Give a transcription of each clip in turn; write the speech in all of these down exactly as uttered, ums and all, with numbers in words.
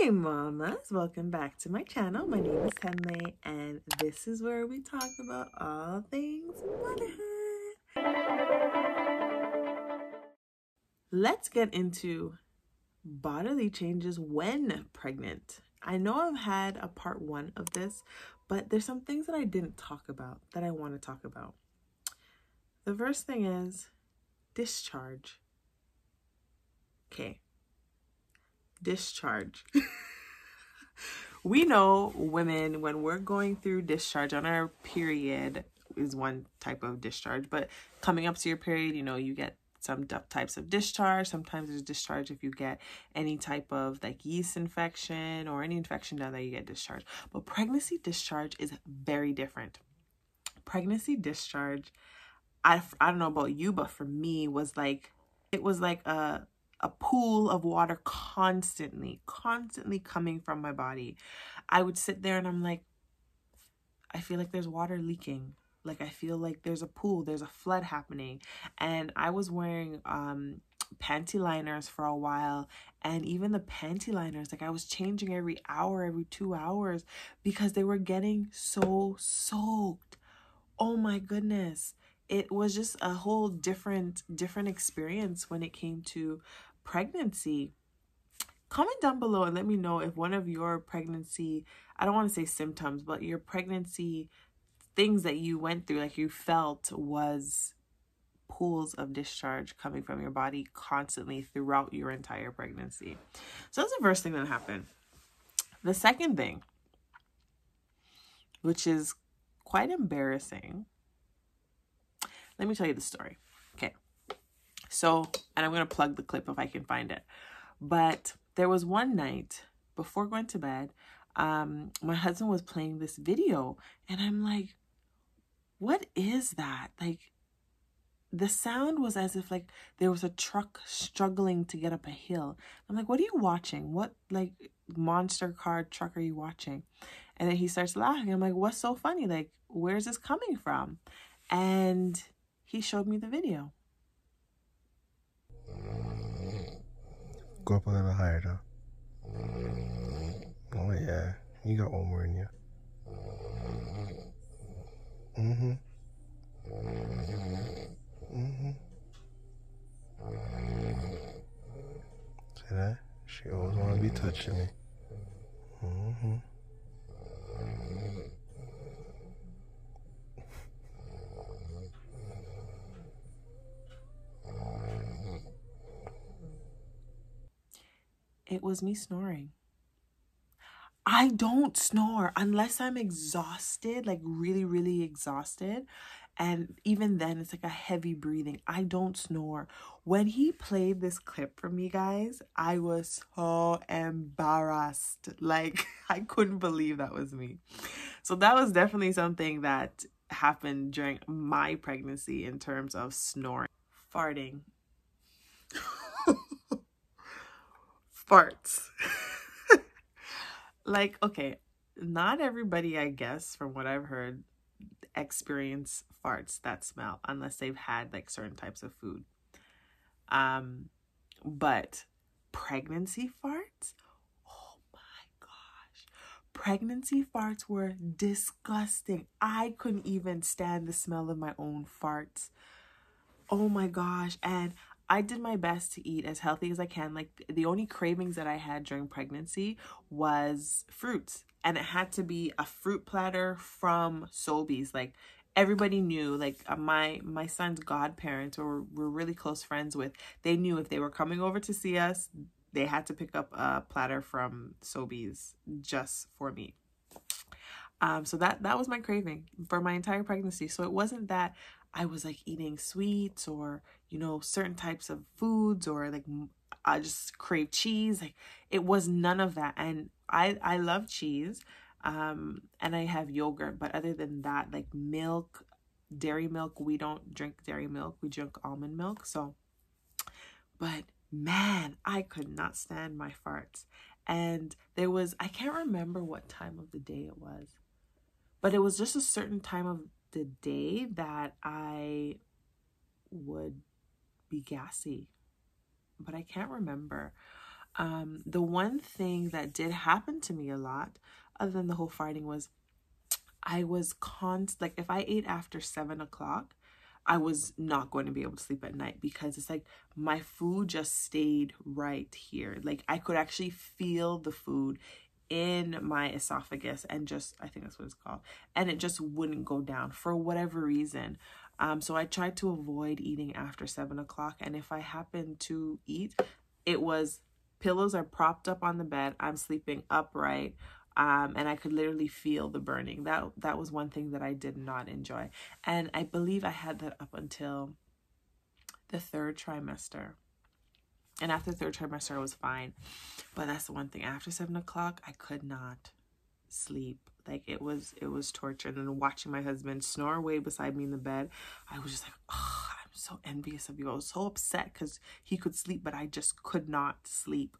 Hey mamas, welcome back to my channel. My name is Henley and this is where we talk about all things motherhood. Let's get into bodily changes when pregnant. I know I've had a part one of this, but there's some things that I didn't talk about that I want to talk about. The first thing is discharge. Okay. Discharge. We know women, when we're going through discharge on our period is one type of discharge, but coming up to your period, you know, you get some types of discharge. Sometimes there's discharge if you get any type of like yeast infection or any infection down there, you get discharge. But pregnancy discharge is very different. Pregnancy discharge, I, I don't know about you, but for me was like, it was like a a pool of water constantly, constantly coming from my body. I would sit there and I'm like, I feel like there's water leaking. Like I feel like there's a pool, there's a flood happening. And I was wearing um, panty liners for a while. And even the panty liners, like I was changing every hour, every two hours because they were getting so soaked. Oh my goodness. It was just a whole different, different experience when it came to pregnancy. Comment down below and let me know if one of your pregnancy, I don't want to say symptoms, but your pregnancy things that you went through, like you felt, was pools of discharge coming from your body constantly throughout your entire pregnancy. So that's the first thing that happened. The second thing, which is quite embarrassing, let me tell you the story. Okay. So, and I'm going to plug the clip if I can find it. But there was one night before going to bed, um, my husband was playing this video and I'm like, what is that? Like the sound was as if like there was a truck struggling to get up a hill. I'm like, what are you watching? What like monster car truck are you watching? And then he starts laughing. I'm like, what's so funny? Like, where's this coming from? And he showed me the video. Go up a little higher though. Oh yeah, you got one more in you. Mm-hmm. Mm-hmm. See that? She always want to be touching me. Mm-hmm. It was me snoring. I don't snore unless I'm exhausted, like really, really exhausted. And even then, it's like a heavy breathing. I don't snore. When he played this clip for me, guys, I was so embarrassed. Like, I couldn't believe that was me. So that was definitely something that happened during my pregnancy in terms of snoring. Farting. Farts. Like, okay, not everybody, I guess, from what I've heard, experience farts that smell unless they've had like certain types of food. Um, but pregnancy farts, oh my gosh, pregnancy farts were disgusting. I couldn't even stand the smell of my own farts. Oh my gosh. And I did my best to eat as healthy as I can. Like the only cravings that I had during pregnancy was fruits, and it had to be a fruit platter from Sobeys. Like everybody knew, like uh, my my son's godparents, or we're really close friends with, they knew if they were coming over to see us, they had to pick up a platter from Sobeys just for me. Um, so that that was my craving for my entire pregnancy. So it wasn't that I was like eating sweets or, you know, certain types of foods, or like I just crave cheese. Like it was none of that. And I, I love cheese, um, and I have yogurt. But other than that, like milk, dairy milk, we don't drink dairy milk. We drink almond milk. So, but man, I could not stand my farts. And there was, I can't remember what time of the day it was, but it was just a certain time of the day that I would be gassy, but I can't remember. Um, the one thing that did happen to me a lot, other than the whole fighting, was I was const like if I ate after seven o'clock, I was not going to be able to sleep at night because it's like my food just stayed right here. Like I could actually feel the food in my esophagus and just, I think that's what it's called, and it just wouldn't go down for whatever reason. Um, so I tried to avoid eating after seven o'clock, and if I happened to eat, it was pillows are propped up on the bed, I'm sleeping upright, um, and I could literally feel the burning. That that was one thing that I did not enjoy, and I believe I had that up until the third trimester. And after the third trimester, I was fine. But that's the one thing. After seven o'clock, I could not sleep. Like it was, it was torture. And then watching my husband snore away beside me in the bed, I was just like, oh, I'm so envious of you. I was so upset because he could sleep, but I just could not sleep.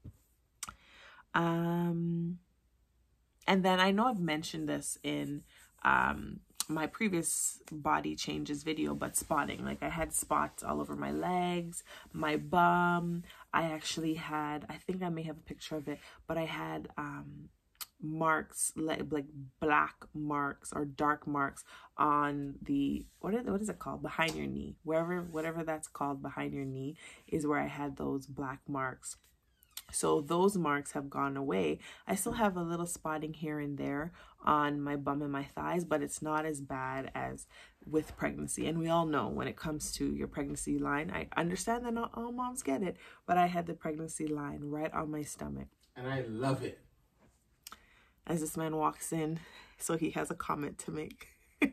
Um, and then I know I've mentioned this in um my previous body changes video, but spotting, like I had spots all over my legs, my bum. I actually had, I think I may have a picture of it, but I had um marks, like, like black marks or dark marks on the, what is, what is it called, behind your knee, wherever, whatever that's called, behind your knee is where I had those black marks. So those marks have gone away. I still have a little spotting here and there on my bum and my thighs, but it's not as bad as with pregnancy. And we all know when it comes to your pregnancy line, I understand that not all moms get it, but I had the pregnancy line right on my stomach. And I love it. As this man walks in, so he has a comment to make.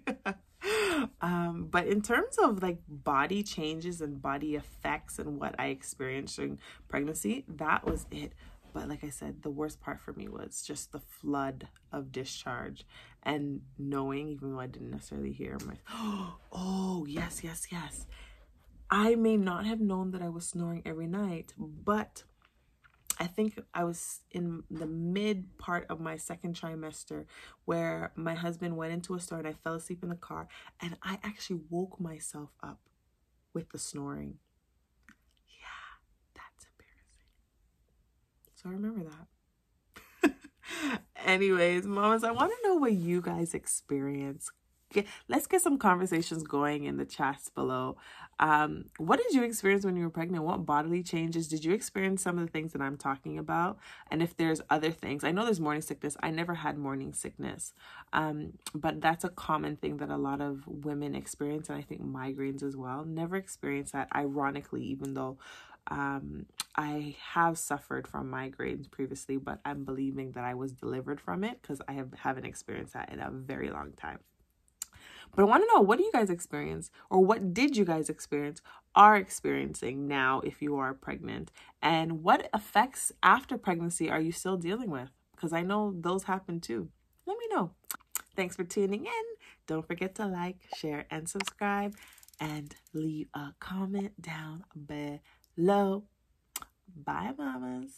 Um, but in terms of like body changes and body effects and what I experienced during pregnancy, that was it. But like I said, the worst part for me was just the flood of discharge and knowing, even though I didn't necessarily hear my, oh, yes, yes, yes. I may not have known that I was snoring every night, but I think I was in the mid part of my second trimester where my husband went into a store and I fell asleep in the car, and I actually woke myself up with the snoring. Yeah, that's embarrassing. So remember that. Anyways, mamas, I want to know what you guys experience. Get, let's get some conversations going in the chats below. Um, what did you experience when you were pregnant? What bodily changes? Did you experience some of the things that I'm talking about? And if there's other things, I know there's morning sickness. I never had morning sickness, um, but that's a common thing that a lot of women experience, and I think migraines as well. Never experienced that, ironically, even though um, I have suffered from migraines previously, but I'm believing that I was delivered from it because I have, haven't experienced that in a very long time. But I want to know, what do you guys experience, or what did you guys experience, are experiencing now if you are pregnant? And what effects after pregnancy are you still dealing with? Because I know those happen too. Let me know. Thanks for tuning in. Don't forget to like, share, and subscribe, and leave a comment down below. Bye, mamas.